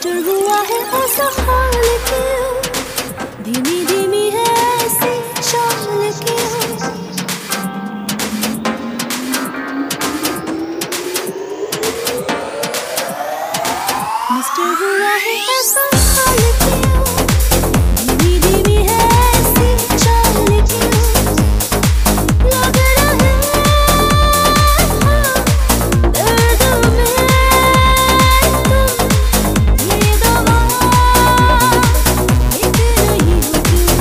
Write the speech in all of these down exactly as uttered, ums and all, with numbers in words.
Mister हुआ है ऐसा हाल क्यों, धीमी धीमी है ऐसी चाल क्यों। मिस्टर हुआ है ऐसा हाल क्यों, धीमी धीमी है ऐसी चाल क्यों। लग रहा है दर्द में तुम ये दवा एक नहीं हो क्यों।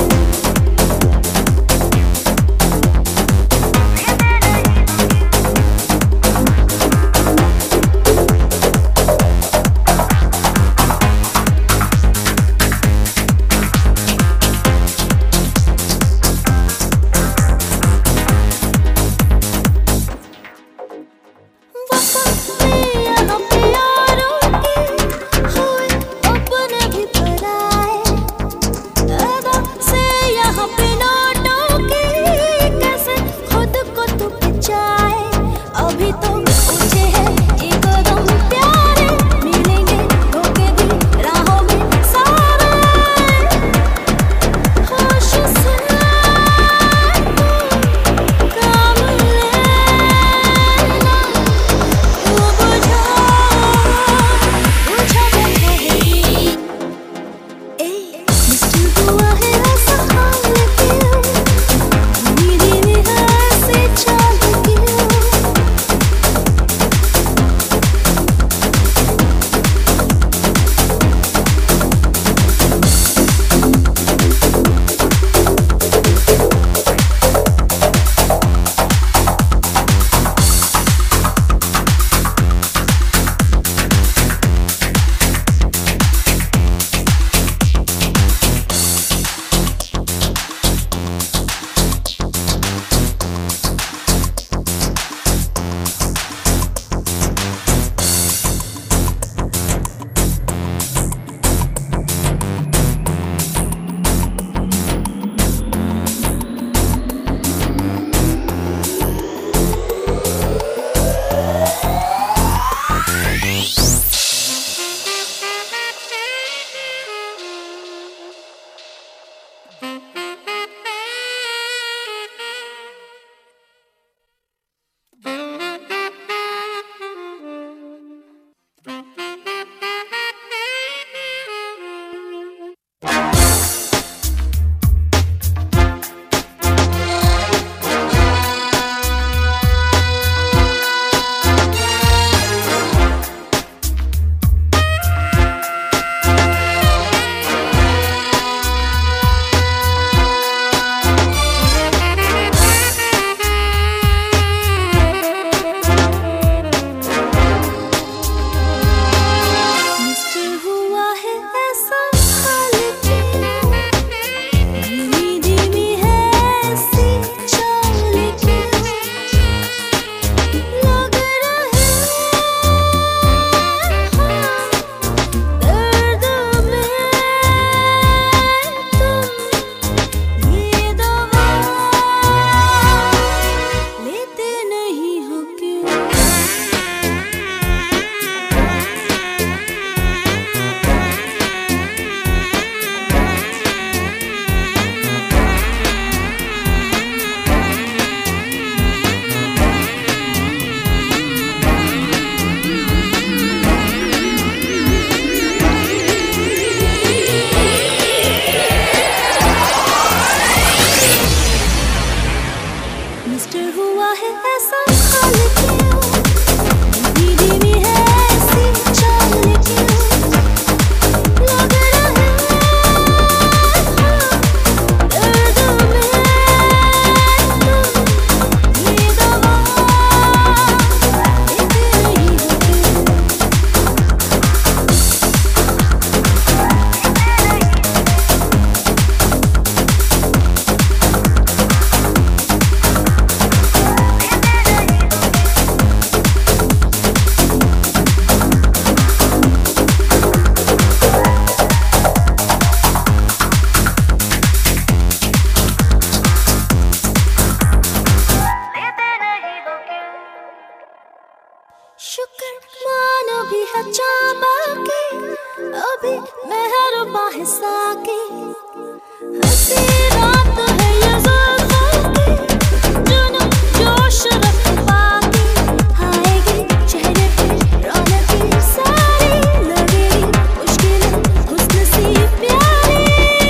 भी मेहरबां है साकी, हंसी रात है ये जुल्फों की, जुनून जोश रख पाके आएगी चेहरे पे रौनकी सारी, लगेगी मुश्किलें हुस्न सी प्यारी।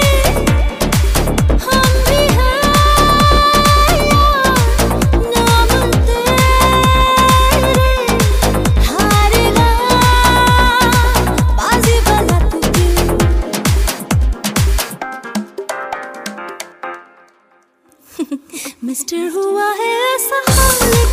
हम भी हैं यार नाम तेरे, हारेगा बाजी वाला तू क्यों। मिस्टर हुआ है ऐसा हाल